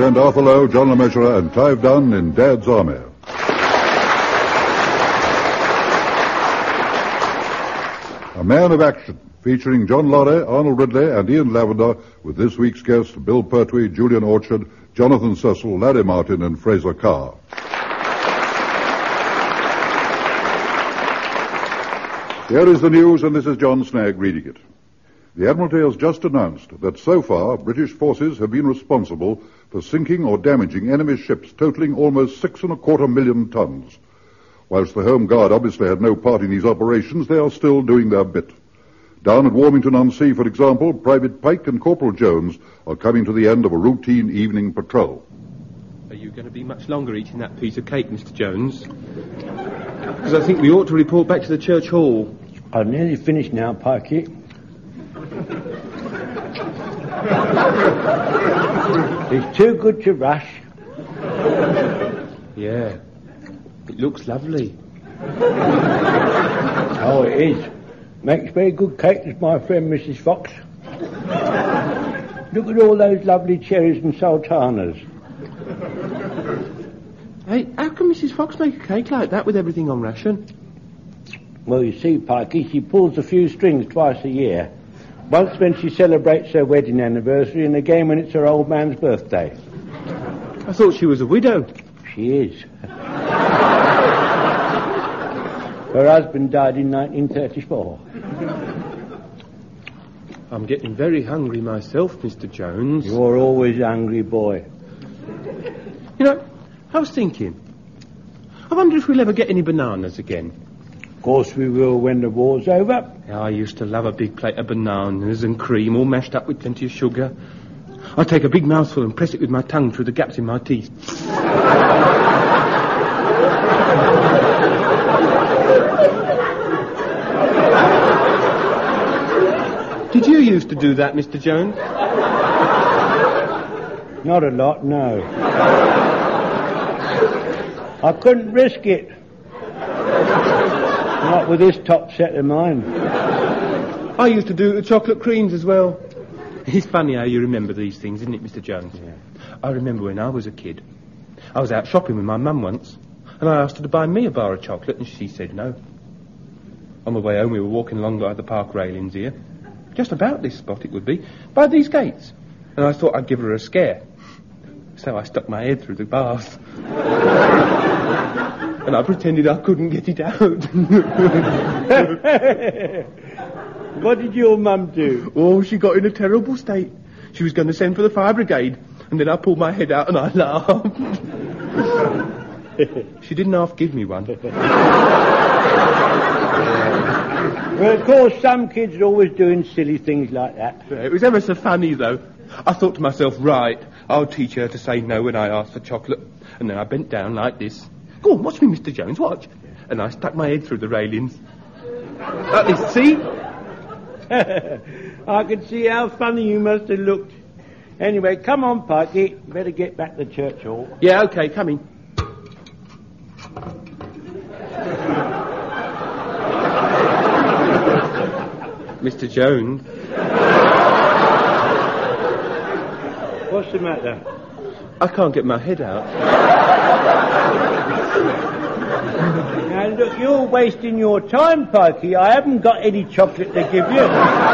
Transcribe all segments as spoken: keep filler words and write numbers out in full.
present Arthur Lowe, John LeMessurier, and Clive Dunn in Dad's Army. A Man of Action, featuring John Lorry, Arnold Ridley, and Ian Lavender, with this week's guests Bill Pertwee, Julian Orchard, Jonathan Cecil, Larry Martin, and Fraser Carr. Here is the news, and this is John Snagg reading it. The Admiralty has just announced that so far British forces have been responsible for sinking or damaging enemy ships totaling almost six and a quarter million tons. Whilst the Home Guard obviously had no part in these operations, they are still doing their bit. Down at Warmington-on-Sea, for example, Private Pike and Corporal Jones are coming to the end of a routine evening patrol. Are you going to be much longer eating that piece of cake, Mister Jones? Because I think we ought to report back to the church hall. I'm nearly finished now, Pikey. It's too good to rush. Yeah. It looks lovely. Oh, it is. Makes very good cake, as my friend Missus Fox. Look at all those lovely cherries and sultanas. Hey, how can Missus Fox make a cake like that with everything on ration? Well, you see, Pikey, she pulls a few strings twice a year. Once when she celebrates her wedding anniversary, and again when it's her old man's birthday. I thought she was a widow. She is. Her husband died in nineteen thirty-four. I'm getting very hungry myself, Mister Jones. You're always hungry, boy. You know, I was thinking, I wonder if we'll ever get any bananas again. Of course we will when the war's over. I used to love a big plate of bananas and cream, all mashed up with plenty of sugar. I'd take a big mouthful and press it with my tongue through the gaps in my teeth. Did you used to do that, Mister Jones? Not a lot, no. I couldn't risk it. Not with this top set of mine. I used to do it with chocolate creams as well. It's funny how you remember these things, isn't it, Mister Jones? Yeah. I remember when I was a kid. I was out shopping with my mum once, and I asked her to buy me a bar of chocolate, and she said no. On the way home, we were walking along by the park railings here. Just about this spot it would be, by these gates. And I thought I'd give her a scare. So I stuck my head through the bars. And I pretended I couldn't get it out. What did your mum do? Oh, she got in a terrible state. She was going to send for the fire brigade. And then I pulled my head out and I laughed. She didn't half give me one. Well, of course, some kids are always doing silly things like that. It was ever so funny, though. I thought to myself, right, I'll teach her to say no when I ask for chocolate. And then I bent down like this. Go on, watch me, Mister Jones, watch. And I stuck my head through the railings. Like this, see? I could see how funny you must have looked. Anyway, come on, Pikey. Better get back to church hall. Yeah, OK, coming. Mister Jones. What's the matter? I can't get my head out. Now, look, you're wasting your time, Pikey. I haven't got any chocolate to give you.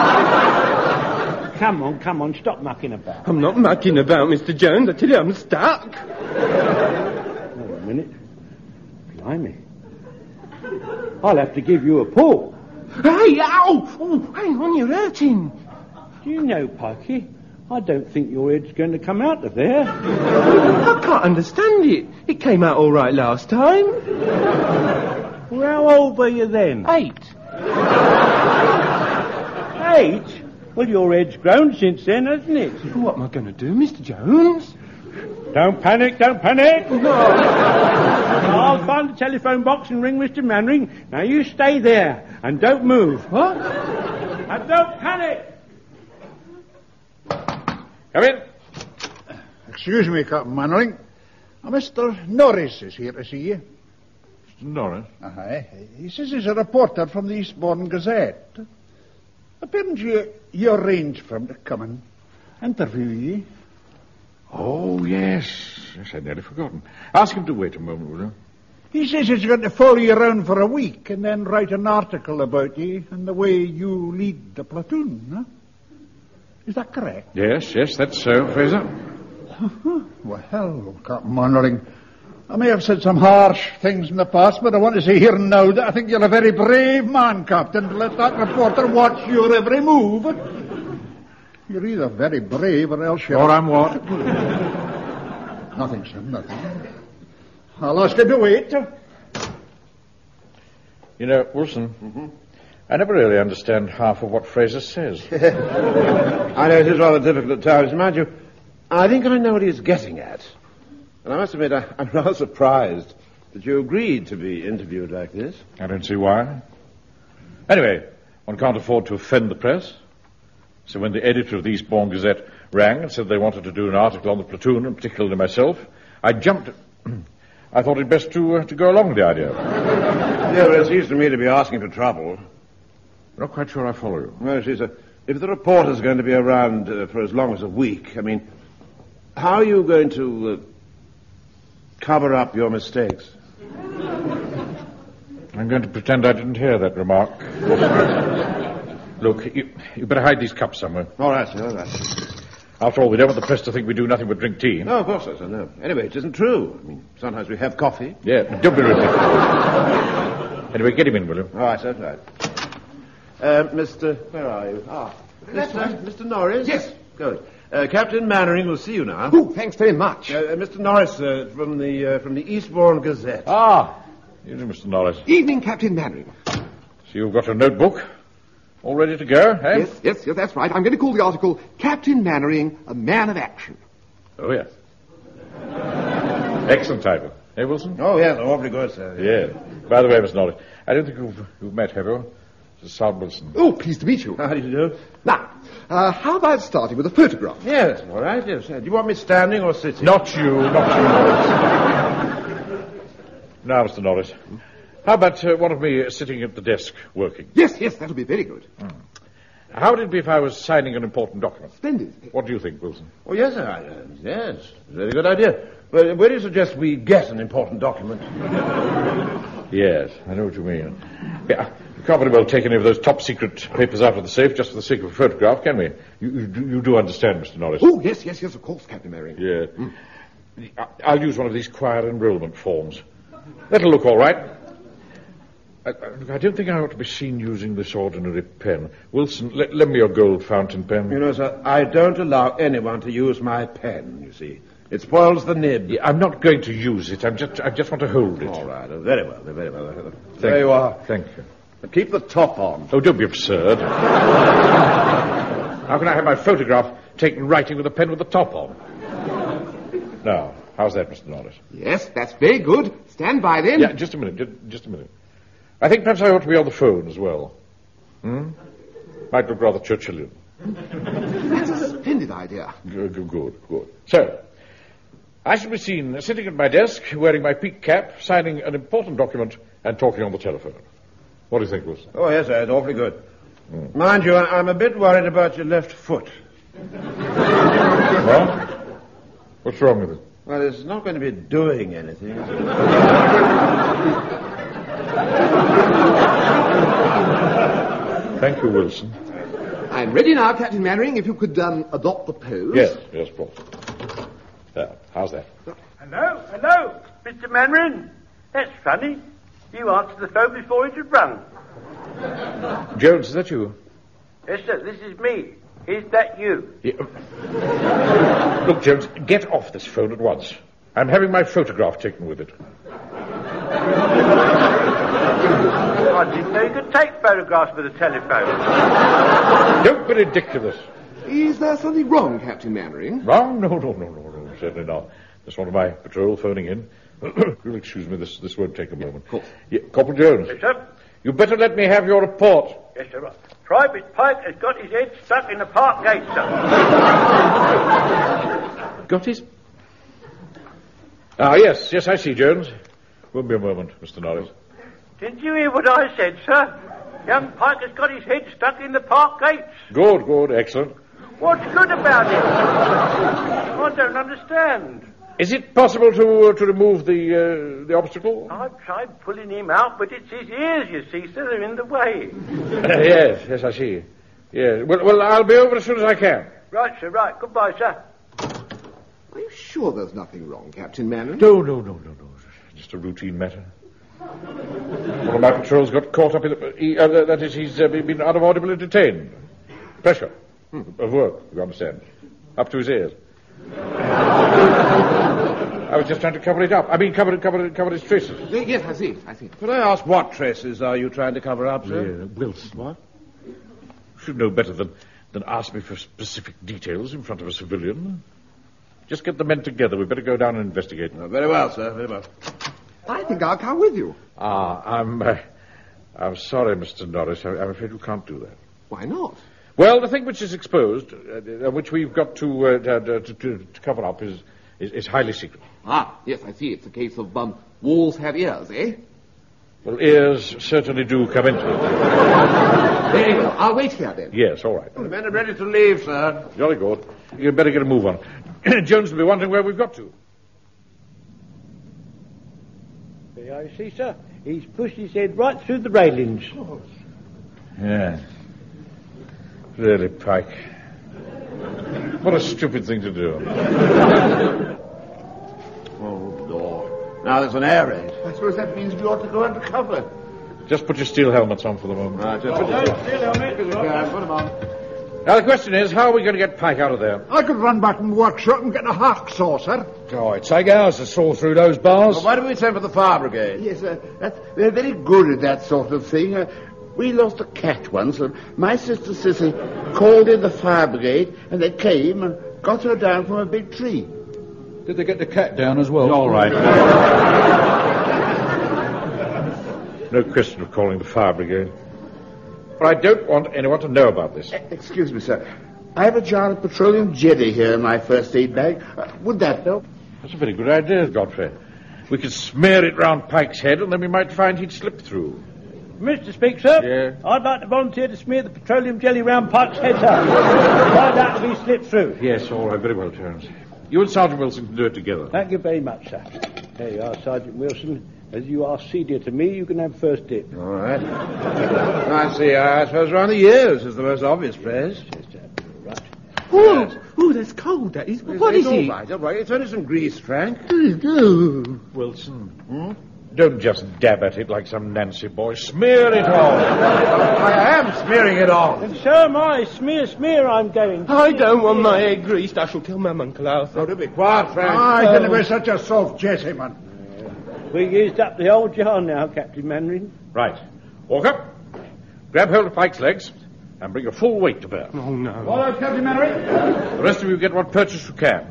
Come on, come on, stop mucking about. I'm not mucking about, Mister Jones. I tell you, I'm stuck. Wait a minute. Blimey. I'll have to give you a pull. Hey, ow! Oh, hang on, you're hurting. Do you know, Pikey, I don't think your head's going to come out of there. I can't understand it. It came out all right last time. Well, how old were you then? Eight. Eight? Well, your head's grown since then, hasn't it? What am I going to do, Mister Jones? Don't panic, don't panic. No. I'll find the telephone box and ring Mister Mannering. Now, you stay there and don't move. What? And don't panic. Come in. Excuse me, Captain Mannering. Uh, Mister Norris is here to see you. Mister Norris? Uh-huh. He says he's a reporter from the Eastbourne Gazette. Apparently, you arranged for him to come and interview you. Oh, yes. Yes, I'd nearly forgotten. Ask him to wait a moment, will you? He says he's going to follow you around for a week and then write an article about you and the way you lead the platoon, huh? Is that correct? Yes, yes, that's so, Fraser. Well, Captain Mannerling, I may have said some harsh things in the past, but I want to say here and now that I think you're a very brave man, Captain, to let that reporter watch your every move. You're either very brave or else you're... Or I'm what? Nothing, sir, nothing. I'll ask him to wait. You know, Wilson, mm-hmm. I never really understand half of what Fraser says. I know it is rather difficult at times. Mind you, I think I know what he's getting at. And I must admit, I, I'm rather surprised that you agreed to be interviewed like this. I don't see why. Anyway, one can't afford to offend the press. So when the editor of the Eastbourne Gazette rang and said they wanted to do an article on the platoon, and particularly myself, I jumped... I thought it best to uh, to go along with the idea. Yeah, well, it seems to me to be asking for trouble. Not quite sure I follow you. Well, she's a, if the reporter's going to be around uh, for as long as a week, I mean, how are you going to uh, cover up your mistakes? I'm going to pretend I didn't hear that remark. Look, you, you better hide these cups somewhere. All right, sir, all right. After all, we don't want the press to think we do nothing but drink tea. No, of course, sir, no. Anyway, it isn't true. I mean, sometimes we have coffee. Yeah, but don't be ridiculous. Anyway, get him in, will you? All right, sir, all right. Uh, Mister... Where are you? Ah, Mister Right. Mister Norris? Yes. Good. Uh, Captain Mannering will see you now. Oh, thanks very much. Uh, uh, Mister Norris, uh, from the uh, from the Eastbourne Gazette. Ah, you do, Mister Norris. Evening, Captain Mannering. So you've got a notebook all ready to go, eh? Yes, yes, yes, that's right. I'm going to call the article Captain Mannering, a Man of Action. Oh, yes. Excellent title. Eh, Wilson? Oh, yes, awfully good, sir. Yeah. By the way, Mister Norris, I don't think you've, you've met, have you? This is Sal Wilson. Oh, pleased to meet you. How do you do? Now, uh, how about starting with a photograph? Yes, all right, yes. Do you want me standing or sitting? Not you, not you, Norris. Now, Mister Norris, how about uh, one of me uh, sitting at the desk working? Yes, yes, that'll be very good. Hmm. How would it be if I was signing an important document? Splendid. What do you think, Wilson? Oh, yes, sir. Uh, yes, very good idea. Well, where do you suggest we get an important document? Yes, I know what you mean. Yeah, you can't very well take any of those top-secret papers out of the safe just for the sake of a photograph, can we? You, you, do, you do understand, Mister Norris? Oh, yes, yes, yes, of course, Captain Mannering. Yeah. Mm. I'll use one of these choir enrollment forms. That'll look all right. I, I don't think I ought to be seen using this ordinary pen. Wilson, let, lend me your gold fountain pen. You know, sir, I don't allow anyone to use my pen, you see. It spoils the nib. Yeah, I'm not going to use it. I'm just, I just want to hold it. All right. Oh, very well. Very well. Thank there you are. Thank you. Now keep the top on. Oh, don't be absurd. How can I have my photograph taken writing with a pen with the top on? Now, how's that, Mister Norris? Yes, that's very good. Stand by then. Yeah, just a minute. Just, just a minute. I think perhaps I ought to be on the phone as well. Hmm? Might look rather Churchillian. That's a splendid idea. Good, good, good, good. So, I shall be seen sitting at my desk, wearing my peak cap, signing an important document, and talking on the telephone. What do you think, Wilson? Oh, yes, sir. It's awfully good. Mm. Mind you, I'm a bit worried about your left foot. What? What's wrong with it? Well, it's not going to be doing anything. Thank you, Wilson. I'm ready now, Captain Mannering, if you could um, adopt the pose. Yes, yes, of course. There, how's that? Hello, hello, Mister Mannering. That's funny. You answered the phone before it had rung. Jones, is that you? Yes, sir, this is me. Is that you? Yeah. Look, Jones, get off this phone at once. I'm having my photograph taken with it. I didn't know you could take photographs with a telephone. Don't be ridiculous. Is there something wrong, Captain Mannering? Wrong? No, no, no, no, no, certainly not. Just one of my patrol phoning in. You'll excuse me, this this won't take a moment. Of course. Yeah, Corporal Jones. Yes, sir? You better let me have your report. Yes, sir. Private Pike has got his head stuck in the park gate, sir. Got his... Ah, yes, yes, I see, Jones. Won't be a moment, Mister Norris. Didn't you hear what I said, sir? Young Pike has got his head stuck in the park gates. Good, good, excellent. What's good about it? I don't understand. Is it possible to uh, to remove the uh, the obstacle? I've tried pulling him out, but it's his ears, you see, so they're in the way. Uh, yes, yes, I see. Yes. Well, well, I'll be over as soon as I can. Right, sir, right. Goodbye, sir. Are you sure there's nothing wrong, Captain Mannering? No, no, no, no, no. Just a routine matter. One of my patrols got caught up in the... He, uh, that is, he's uh, been unavoidably detained. Pressure. Hmm. Of work, you understand. Up to his ears. I was just trying to cover it up. I mean, cover it, cover it, cover his traces. Yes, I see, I see. Could I ask what traces are you trying to cover up, sir? Yeah, Wilson. What? Should know better than, than ask me for specific details in front of a civilian. Just get the men together. We'd better go down and investigate. Oh, very well, sir, very well. I think I'll come with you. Ah, I'm... Uh, I'm sorry, Mister Norris. I, I'm afraid we can't do that. Why not? Well, the thing which is exposed, uh, which we've got to, uh, to, to, to cover up, is, is, is highly secret. Ah, yes, I see. It's a case of um, walls have ears, eh? Well, ears certainly do come into it. Very well. I'll wait here, then. Yes, all right. The men are ready to leave, sir. Jolly good. You'd better get a move on. Jones will be wondering where we've got to. There you see, sir. He's pushed his head right through the railings. Yeah. Really, Pike. What a stupid thing to do. Oh, Lord. Now there's an air raid. I suppose that means we ought to go under cover. Just put your steel helmets on for the moment. Right, just put your steel helmet. Put them on. Now, the question is, how are we going to get Pike out of there? I could run back in the workshop and get a hacksaw, sir. Oh, it'd take hours to saw through those bars. Well, why don't we send for the fire brigade? Yes, uh, that's, they're very good at that sort of thing. Uh, we lost a cat once, and my sister Sissy called in the fire brigade, and they came and got her down from a big tree. Did they get the cat down as well? All right. No question of calling the fire brigade. But I don't want anyone to know about this. Uh, excuse me, sir. I have a jar of petroleum jelly here in my first aid bag. Uh, would that help? That's a very good idea, Godfrey. We could smear it round Pike's head, and then we might find he'd slip through. Mister Speak, sir? Yeah? I'd like to volunteer to smear the petroleum jelly round Pike's head, sir. Find out if he slipped through. Yes, all right, very well, Terence. You and Sergeant Wilson can do it together. Thank you very much, sir. There you are, Sergeant Wilson. As you are senior to me, you can have first dip. All right. I see. I suppose around the ears is the most obvious praise. Right. Oh, oh, that's cold, that is. What it's is all it? right, all right. It's only some grease, Frank. Wilson, hmm? Don't just dab at it like some Nancy boy. Smear it on. I am smearing it on. And so am I. Smear, smear, I'm going. I don't want my head greased. I shall tell Mum, Uncle Arthur. Oh, do be quiet, Frank. I didn't be such a soft Jesse, man. We used up the old jar now, Captain Mannering. Right. Walk up. Grab hold of Pike's legs and bring your full weight to bear. Oh, no. Follow, Captain Mannering. The rest of you get what purchase you can.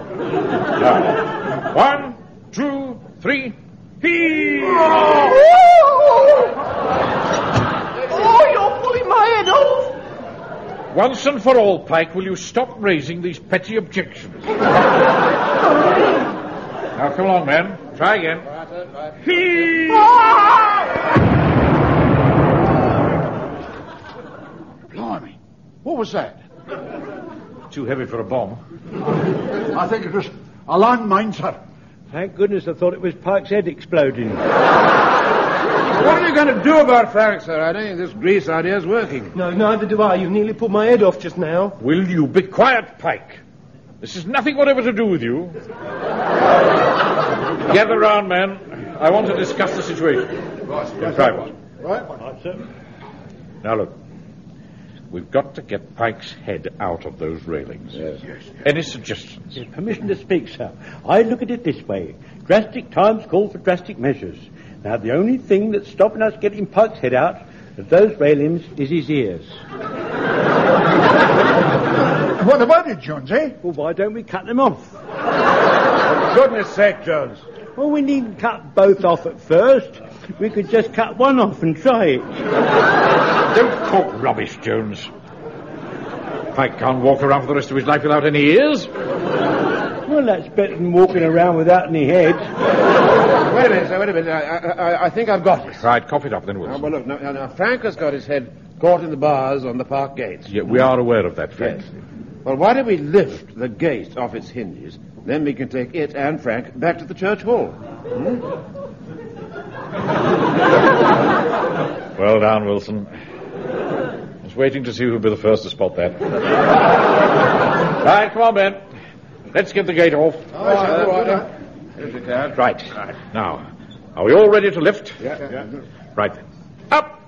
Now, one, two, three. Heave! Oh, you're pulling my head off. Once and for all, Pike, will you stop raising these petty objections? Now, come along, men. Try again. Heave! Blimey. What was that? Too heavy for a bomb. I think it was a landmine, sir. Thank goodness I thought it was Pike's head exploding. What are you going to do about it, Frank, sir? I don't think this grease idea is working. No, neither do I. You nearly pulled my head off just now. Will you be quiet, Pike? This has nothing whatever to do with you. Gather round, men. I want to discuss the situation. Right, In private. Right. Right, sir. Now, look. We've got to get Pike's head out of those railings. Yes. Any suggestions? Yes, permission to speak, sir. I look at it this way. Drastic times call for drastic measures. Now, the only thing that's stopping us getting Pike's head out of those railings is his ears. What about it, Jones, eh? Well, why don't we cut them off? For goodness sake, Jones. Well, we needn't cut both off at first. We could just cut one off and try it. Don't talk rubbish, Jones. Pike can't walk around for the rest of his life without any ears. Well, that's better than walking around without any head. Wait a minute, sir, wait a minute. I, I, I think I've got it. Right, cough it up then, Now, Wilson. well, look, now, now, Frank has got his head caught in the bars on the park gates. Yeah, we are aware of that fact. Yes. Well, why don't we lift the gate off its hinges? Then we can take it and Frank back to the church hall. Hmm? Well done, Wilson. Just waiting to see who'll be the first to spot that. Right, come on, Ben. Let's get the gate off. All right, all right. Here's the card. Right. Now, are we all ready to lift? Yeah, yeah. Right. Up!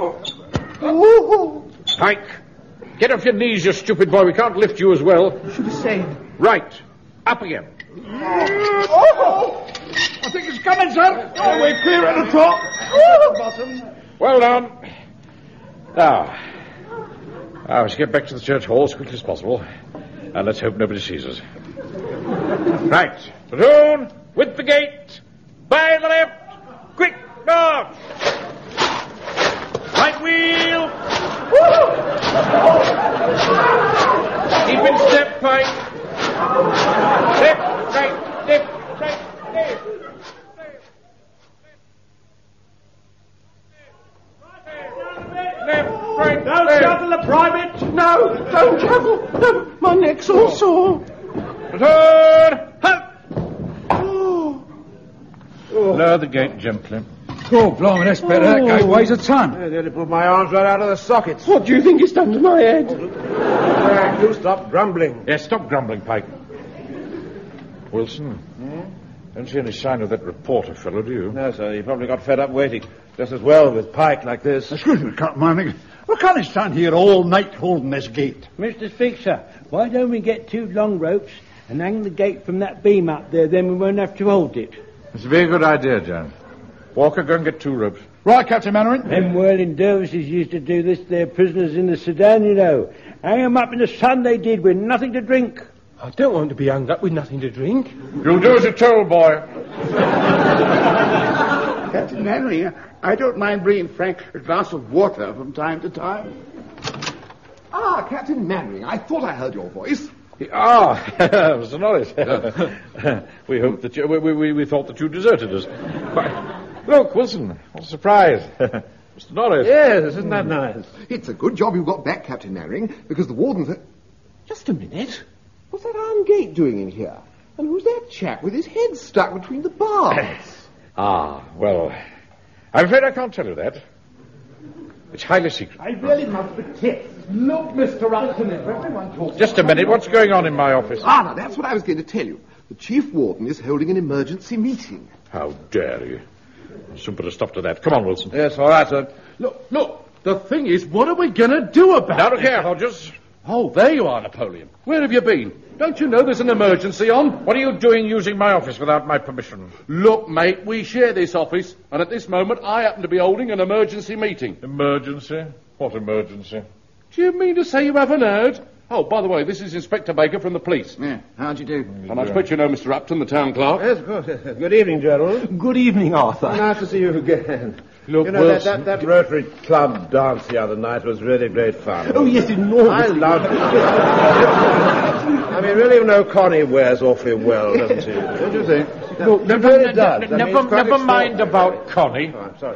Oh. Pike, get off your knees, you stupid boy. We can't lift you as well. Should have said. Right. Up again. Oh! I think it's coming, sir. Oh, we're clear at the top. Oh, bottom. Well done. Now, now, let's get back to the church hall as quickly as possible. And let's hope nobody sees us. Right. Platoon, with the gate. By the left. Quick, north. Right wheel. Keep in step, Pike. Left, right, left, right, left. Left, right, Don't left. shuffle the private. No, don't shuffle. No, my neck's all sore. Platoon, halt. Lower the gate gently. Oh, blimey, that's better. That gate weighs a ton. I nearly pulled my arms right out of the sockets. What do you think it's done to my head? Frank, you stop grumbling. Yes, stop grumbling, Pike. Wilson, hmm? Don't see any sign of that reporter fellow, do you? No, sir, he probably got fed up waiting. Just as well with Pike like this. Excuse me, Captain Manning. We can't stand here all night holding this gate. Mister Fixer, why don't we get two long ropes and hang the gate from that beam up there, then we won't have to hold it. It's a very good idea, John. Walker, go and get two ropes. Right, Captain Mannering. Them whirling dervishes used to do this to their prisoners in the Sudan, you know. Hang 'em up in the sun they did with nothing to drink. I don't want to be hung up with nothing to drink. You'll do as you're told, boy. Captain Mannering, I don't mind bringing Frank a glass of water from time to time. Ah, Captain Mannering, I thought I heard your voice. Ah, Mister Norris. we hoped that you, we, we, we thought that you deserted us. But, look, Wilson, what a surprise. Mister Norris. Yes, isn't that nice? It's a good job you got back, Captain Mannering, because the warden's... A... Just a minute. What's that iron gate doing in here? And who's that chap with his head stuck between the bars? Ah, well, I'm afraid I can't tell you that. It's highly secret. I really must protest. Look, Mister Upton, if everyone talks... Just a minute, what's going on in my office? Ah, now, that's what I was going to tell you. The chief warden is holding an emergency meeting. How dare you? I'll soon put a stop to that. Come on, Wilson. Yes, all right, sir. Look, look, the thing is, what are we going to do about Now, it? look here, Hodges. Oh, there you are, Napoleon. Where have you been? Don't you know there's an emergency on? What are you doing using my office without my permission? Look, mate, we share this office, and at this moment I happen to be holding an emergency meeting. Emergency? What emergency? Do you mean to say you haven't heard? Oh, by the way, this is Inspector Baker from the police. Yeah, how'd you do? And I expect you know Mister Upton, the town clerk. Yes, of course. Good evening, Gerald. Good evening, Arthur. Nice to see you again. Look, you know, that, Wilson. that, that Rotary Club dance the other night was really great fun. Oh, yes, enormous. I loved it. I mean, really, you know, Connie wears awfully well, doesn't she? Don't you think? Look, It never, really does. I mean, never, it's quite never mind extraordinary. about Connie. Oh, I'm sorry.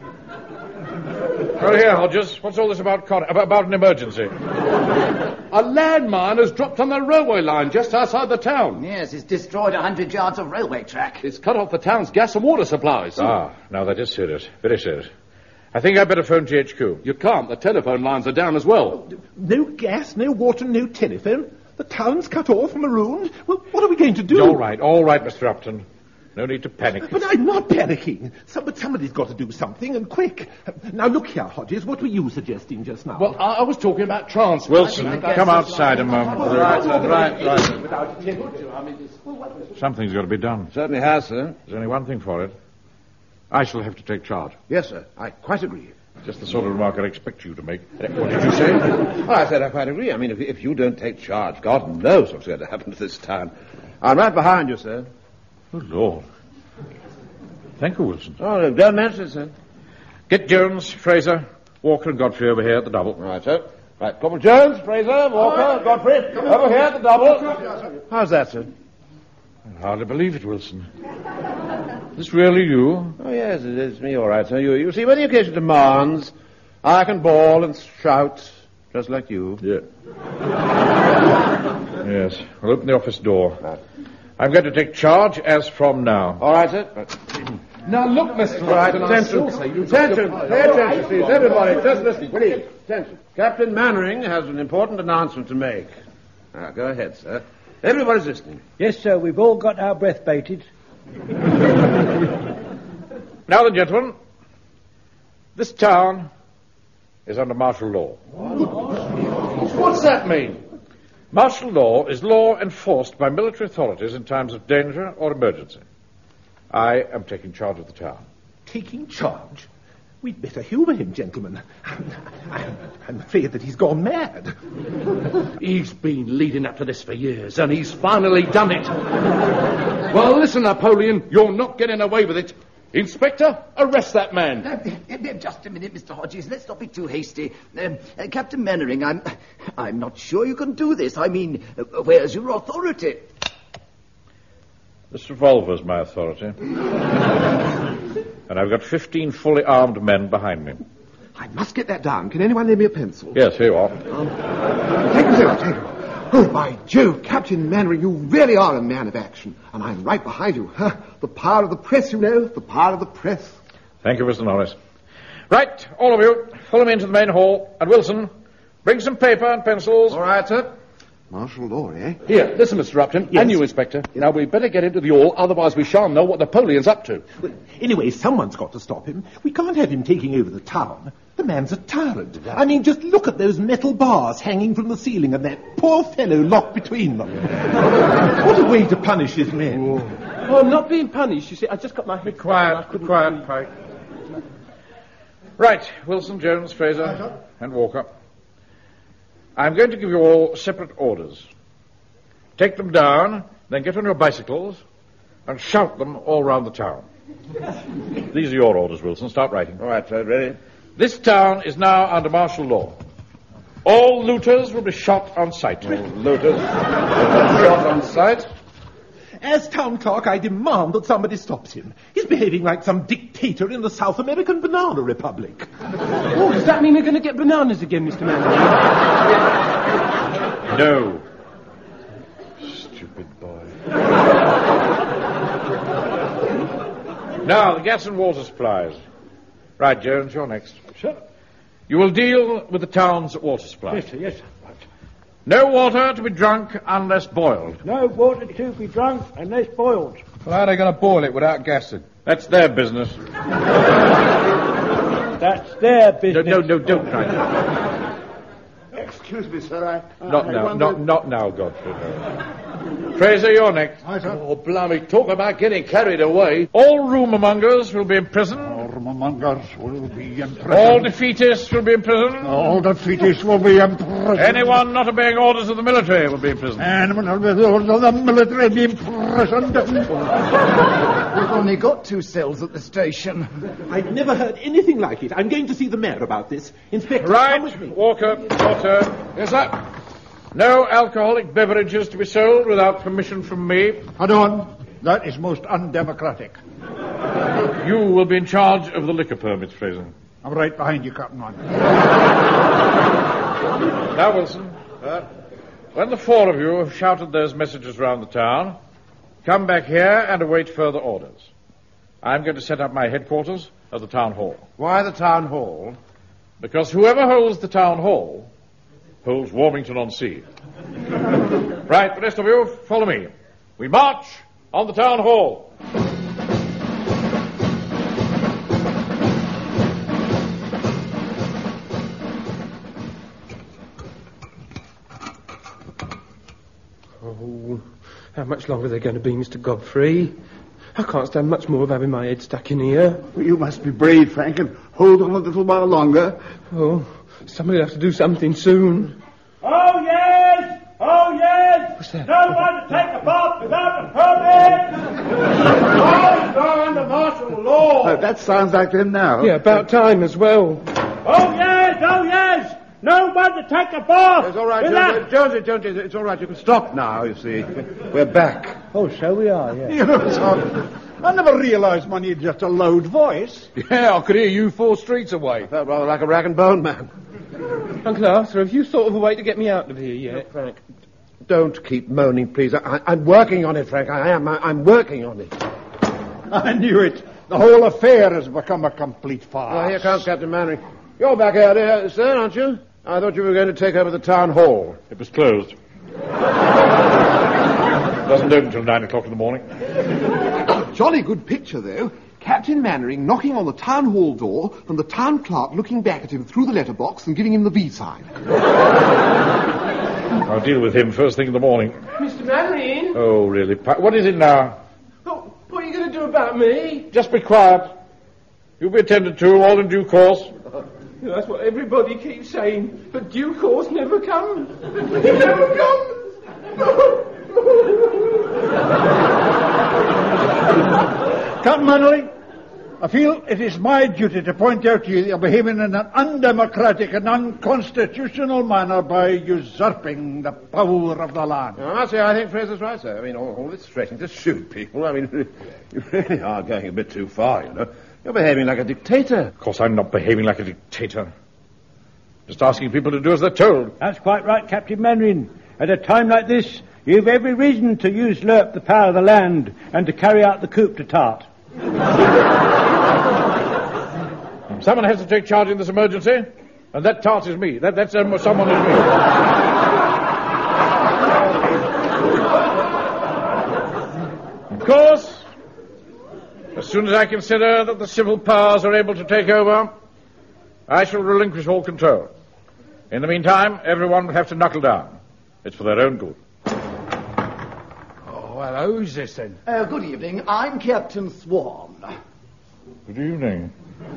Oh, here, Hodges. What's all this about Connie? About, about an emergency? A landmine has dropped on the railway line just outside the town. Yes, it's destroyed a hundred yards of railway track. It's cut off the town's gas and water supplies. Ah, now that is serious. Very serious. I think I'd better phone G H Q. You can't. The telephone lines are down as well. No gas, no water, no telephone. The town's cut off, marooned. Well, what are we going to do? All right, all right, Mister Upton. No need to panic. But I'm not panicking. Some, but somebody's got to do something, and quick. Now, look here, Hodges. What were you suggesting just now? Well, I, I was talking about transport. Wilson, come outside a moment. Right, right, right. Without Something's got to be done. Certainly has, sir. There's only one thing for it. I shall have to take charge. Yes, sir. I quite agree. Just the sort of remark I'd expect you to make. What did you say? Oh, I said I quite agree. I mean, if, if you don't take charge, God knows what's going to happen to this town. I'm right behind you, sir. Good Lord. Thank you, Wilson. Oh, no, don't mention it, sir. Get Jones, Fraser, Walker and Godfrey over here at the double. All right, sir. Right, Corporal Jones, Fraser, Walker, Godfrey, over here at the double. How's that, sir? I hardly believe it, Wilson. Is this really you? Oh, yes, it is me, all right, sir. You, you see, when the occasion demands, I can bawl and shout, just like you. Yeah. Yes, we'll open the office door. Right. I'm going to take charge as from now. All right, sir. Now, look, Mister All right, Upton, attention. Attention. Pay attention, please. Everybody, just listen, please. Attention. Captain Mannering has an important announcement to make. Now, go ahead, sir. Everybody's listening. Yes, sir, we've all got our breath baited. Now then, gentlemen, this town is under martial law. What's that mean? Martial law is law enforced by military authorities in times of danger or emergency. I am taking charge of the town. Taking charge? We'd better humour him, gentlemen. I'm, I'm, I'm afraid that he's gone mad. He's been leading up to this for years, and he's finally done it. Well, listen, Napoleon, you're not getting away with it. Inspector, arrest that man. Uh, uh, just a minute, Mister Hodges. Let's not be too hasty. Um, uh, Captain Mannering, I'm, I'm not sure you can do this. I mean, uh, where's your authority? This revolver's my authority. And I've got fifteen fully armed men behind me. I must get that down. Can anyone lend me a pencil? Yes, here you are. Um, thank you, sir. Thank you. Oh, by Jove, Captain Mannering, you really are a man of action. And I'm right behind you. Huh? The power of the press, you know. The power of the press. Thank you, Mister Norris. Right, all of you, follow me into the main hall. And Wilson, bring some paper and pencils. All right, sir. Martial law, eh? Here, listen, Mister Upton, yes. And you, Inspector. Yes. Now, we'd better get into the hall, otherwise we shan't know what Napoleon's up to. Well, anyway, someone's got to stop him. We can't have him taking over the town. The man's a tyrant. I mean, just look at those metal bars hanging from the ceiling and that poor fellow locked between them. What a way to punish his men. Oh. oh, I'm not being punished, you see. I just got my head... Be quiet, be quiet, Pike. Right, Wilson, Jones, Fraser, and Walker. I'm going to give you all separate orders. Take them down, then get on your bicycles and shout them all round the town. These are your orders, Wilson. Start writing. All right, sir. Ready? This town is now under martial law. All looters will be shot on sight. All looters shot on sight? As town clerk, I demand that somebody stops him. He's behaving like some dictator in the South American Banana Republic. Oh, does that mean we're going to get bananas again, Mister Mannering? No. Stupid boy. Now, the gas and water supplies. Right, Jones, you're next. Sure. You will deal with the town's water supply. Yes, sir, yes, sir. Right. No water to be drunk unless boiled. No water to be drunk unless boiled. Well, how are they going to boil it without gassing? That's their business. That's their business. No, no, no, don't try that. Excuse me, sir, I... Uh, not I now, wonder... not, not now, Godfrey. No. Fraser, you're next. Aye, sir. Oh, blimey, talk about getting carried away. All rumourmongers will be in prison. All rumourmongers will be in prison. All defeatists will be in prison. All defeatists will be in prison. Anyone not obeying orders of the military will be in prison. Anyone not obeying orders of the military will be imprisoned. We've only got two cells at the station. I've never heard anything like it. I'm going to see the mayor about this. Inspector, right, come with me. Walker, your turn. Yes, sir. No alcoholic beverages to be sold without permission from me. Hold on. That is most undemocratic. You will be in charge of the liquor permits, Fraser. I'm right behind you, Captain One. Now, Wilson, uh, when the four of you have shouted those messages round the town, come back here and await further orders. I'm going to set up my headquarters at the town hall. Why the town hall? Because whoever holds the town hall holds Warmington-on-Sea. Right, the rest of you, follow me. We march on the town hall. Oh, how much longer are they going to be, Mister Godfrey? I can't stand much more of having my head stuck in here. Well, you must be brave, Frank, and hold on a little while longer. Oh, somebody will have to do something soon. Oh, yes! Oh, yes! What's that? No one to take a bath without a permit! Oh, it's under martial law! Oh, that sounds like them now. Yeah, about time as well. Oh, yes! Oh, yes! No one to take a bath! It's all right, without... Jonesy, Jonesy, Jonesy, it's all right. You can stop now, you see. We're back. Oh, so we are, yes. You know, son, I never realised one needed just a loud voice. Yeah, I could hear you four streets away. I felt rather like a rag and bone man. Uncle Arthur, have you thought of a way to get me out of here yet? Frank, don't keep moaning, please. I, I'm working on it, Frank. I am. I, I'm working on it. I knew it. The whole affair has become a complete farce. Oh, here comes Captain Mannering. You're back out here, sir, aren't you? I thought you were going to take over the town hall. It was closed. Doesn't open till nine o'clock in the morning. Jolly good picture, though. Captain Mannering knocking on the town hall door and the town clerk looking back at him through the letterbox and giving him the V sign. I'll deal with him first thing in the morning. Mister Mannering? Oh, really? Pa- What is it now? Oh, what are you going to do about me? Just be quiet. You'll be attended to, all in due course. That's what everybody keeps saying, but due course never comes. It never comes. Captain Mannering, I feel it is my duty to point out to you that you're behaving in an undemocratic and unconstitutional manner by usurping the power of the land. I must say, I think Fraser's right, sir. I mean, all, all this threatening to shoot people, I mean, you really are going a bit too far, you know. You're behaving like a dictator. Of course, I'm not behaving like a dictator. Just asking people to do as they're told. That's quite right, Captain Mannering. At a time like this, you've every reason to usurp the power of the land and to carry out the coup d'etat. Someone has to take charge in this emergency, and that tart is me. That, that's um, someone is me. Of course, as soon as I consider that the civil powers are able to take over, I shall relinquish all control. In the meantime, everyone will have to knuckle down. It's for their own good. Oh, well, who's this then? Uh, good evening. I'm Captain Swan. Good evening.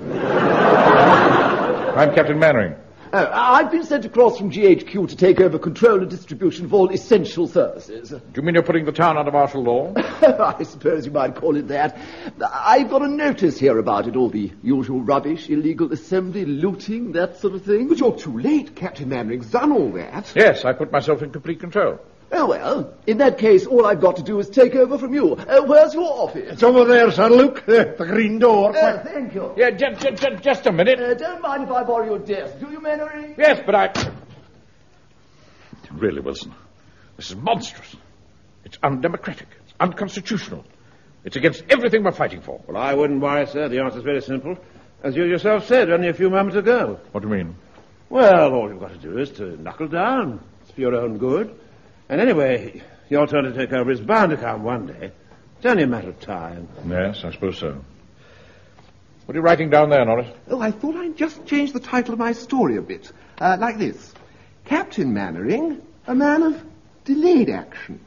I'm Captain Mannering. Uh, I've been sent across from G H Q to take over control and distribution of all essential services. Do you mean you're putting the town under martial law? I suppose you might call it that. I've got a notice here about it, all the usual rubbish, illegal assembly, looting, that sort of thing. But you're too late. Captain Mannering's done all that. Yes, I put myself in complete control. Oh, well, in that case, all I've got to do is take over from you. Uh, where's your office? It's over there, Sir Luke. The green door. Uh, thank you. Yeah, just, just, just a minute. Uh, don't mind if I borrow your desk, do you, Mannering? Yes, but I... Really, Wilson, this is monstrous. It's undemocratic. It's unconstitutional. It's against everything we're fighting for. Well, I wouldn't worry, sir. The answer's very simple. As you yourself said only a few moments ago. What do you mean? Well, all you've got to do is to knuckle down. It's for your own good. And anyway, your turn to take over is bound to come one day. It's only a matter of time. Yes, I suppose so. What are you writing down there, Norris? Oh, I thought I'd just change the title of my story a bit. Uh, like this. Captain Mannering, a man of delayed action.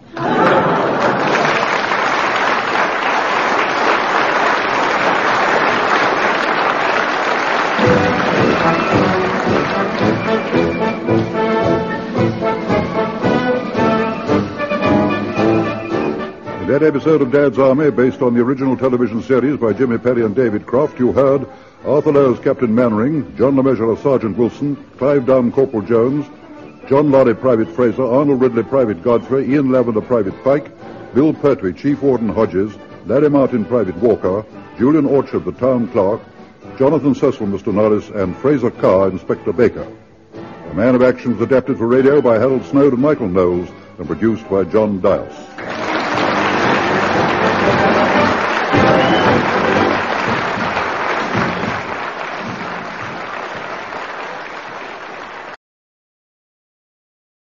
In that episode of Dad's Army, based on the original television series by Jimmy Perry and David Croft, you heard Arthur Lowe as Captain Mannering, John LeMessurier as Sergeant Wilson, Clive Dunn, Corporal Jones, John Lorry, Private Fraser, Arnold Ridley, Private Godfrey, Ian Lavender, Private Pike, Bill Pertwee, Chief Warden Hodges, Larry Martin, Private Walker, Julian Orchard, the Town Clerk, Jonathan Cecil, Mister Norris, and Fraser Carr, Inspector Baker. A Man of Action was adapted for radio by Harold Snowd and Michael Knowles and produced by John Dias.